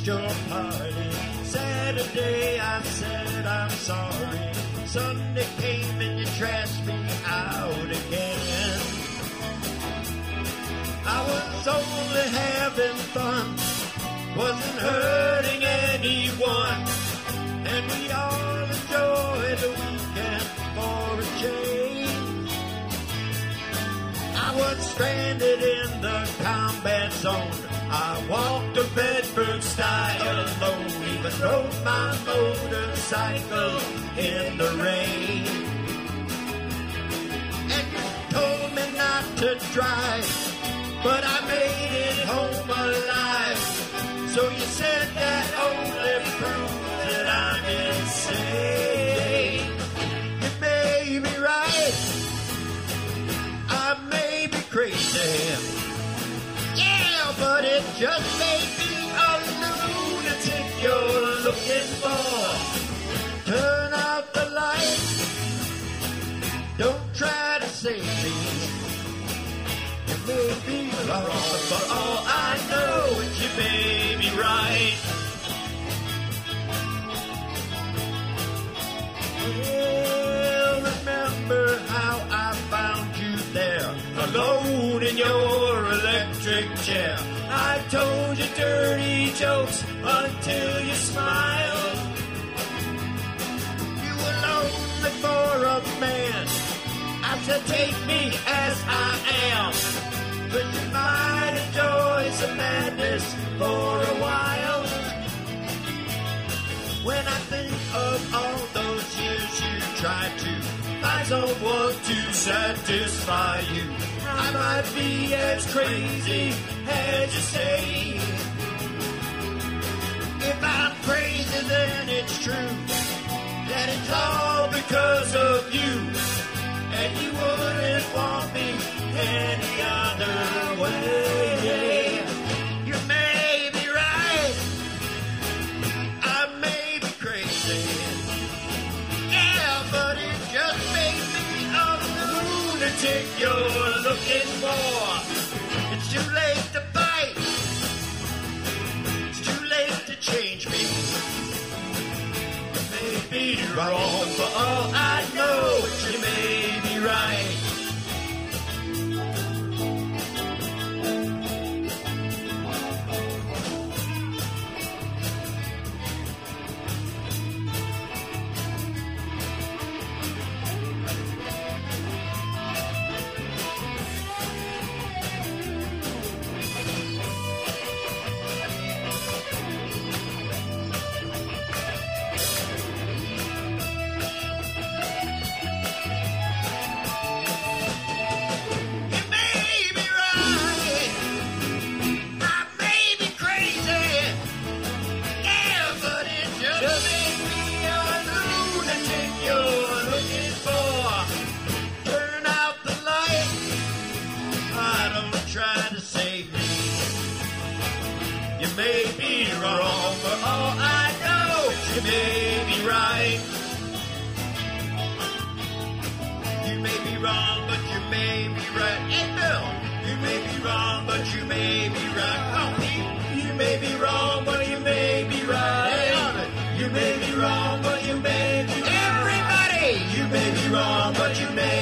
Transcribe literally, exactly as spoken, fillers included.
missed your party. Saturday I said I'm sorry. Sunday came and you trashed me out again. I was only having fun, wasn't hurting anyone, and we all enjoyed the weekend for a change. I was stranded in the combat zone. I walked the Bedford style alone, even rode my motorcycle in the rain. And you told me not to drive, but I made it home alive. So you said that only proves that I'm insane. You may be right, I may be crazy, yeah, but it just may be a lunatic you're looking for. Turn out the lights, don't try to save me. You may be wrong, but all I know is you may be right. Well, remember how I found you there, alone in your electric chair. I told you dirty jokes until you smiled. You were lonely for a man, I said take me as I am, but you might enjoy some madness for a while. When I think of all those years you tried to find someone to satisfy you, I might be as crazy as you say. If I'm crazy, then it's true that it's all because of you, and you wouldn't want me any other way. You may be right, I may be crazy, yeah, but it just may be a lunatic you're looking for. It's too late to fight, it's too late to change me. You may be wrong, for all I know, you may be right. You may be right. You may be wrong, but you may be right. Hey, Bill, you may be wrong, but you may be right. Oh, Pete, you may be wrong, but you may be right. You may be wrong, but you may be right. Everybody, you may be wrong, but you may